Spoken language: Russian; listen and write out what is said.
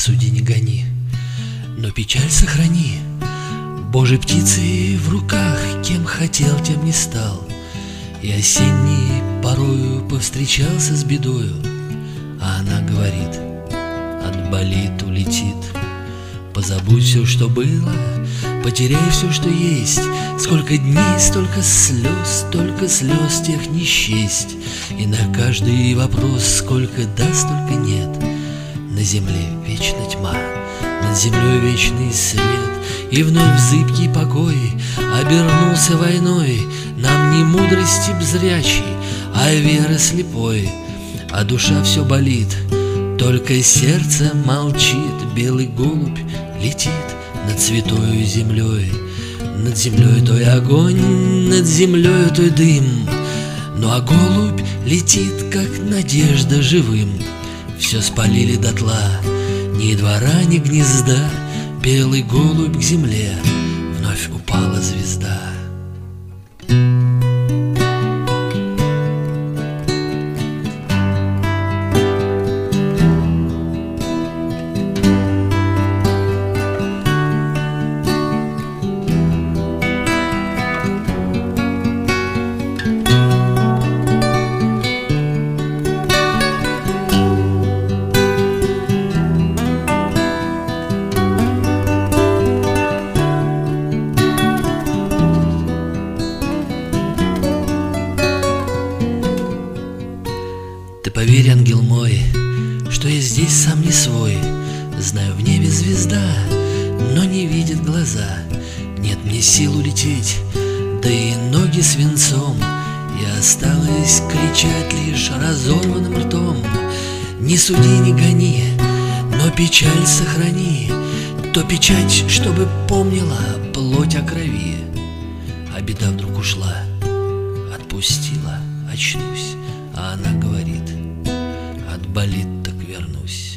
суди, не гони, но печаль сохрани. Божьей птицей в руках, кем хотел, тем не стал. И осенний порою повстречался с бедою, а она говорит: отболит, улетит. Позабудь все, что было, потеряй все, что есть. Сколько дней, столько слез тех не счесть. И на каждый вопрос, сколько да, столько нет. На земле вечная тьма, над землей вечный свет. И вновь зыбкий покой обернулся войной. Нам не мудрости зрячей, а веры слепой. А душа все болит, только сердце молчит. Белый голубь летит над святою землей. Над землей той огонь, над землей той дым. Ну а голубь летит, как надежда, живым. Все спалили дотла, ни двора, ни гнезда. Белый голубь к земле, вновь упала звезда. Ты поверь, ангел мой, что я здесь сам не свой. Знаю, в небе звезда, но не видят глаза. Нет мне сил улететь, да и ноги свинцом. И осталось кричать лишь разорванным ртом: не суди, не гони, но печаль сохрани. То печать, чтобы помнила плоть о крови. А беда вдруг ушла, отпустила, очнусь. А она говорит: отболит, так вернусь.